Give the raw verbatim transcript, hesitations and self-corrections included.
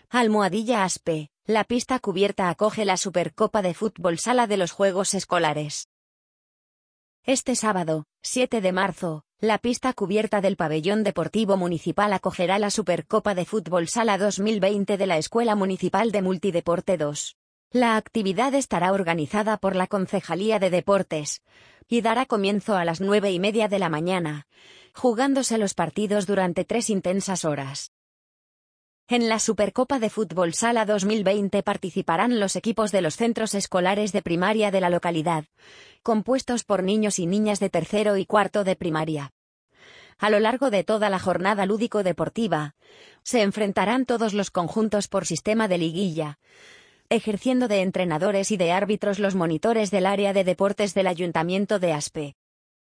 Almohadilla Aspe, la pista cubierta acoge la Supercopa de Fútbol Sala de los Juegos Escolares. Este sábado, siete de marzo, la pista cubierta del Pabellón Deportivo Municipal acogerá la Supercopa de Fútbol Sala dos mil veinte de la Escuela Municipal de Multideporte dos. La actividad estará organizada por la Concejalía de Deportes y dará comienzo a las nueve y media de la mañana, jugándose los partidos durante tres intensas horas. En la Supercopa de Fútbol Sala dos mil veinte participarán los equipos de los centros escolares de primaria de la localidad, compuestos por niños y niñas de tercero y cuarto de primaria. A lo largo de toda la jornada lúdico-deportiva, se enfrentarán todos los conjuntos por sistema de liguilla, ejerciendo de entrenadores y de árbitros los monitores del área de deportes del Ayuntamiento de Aspe.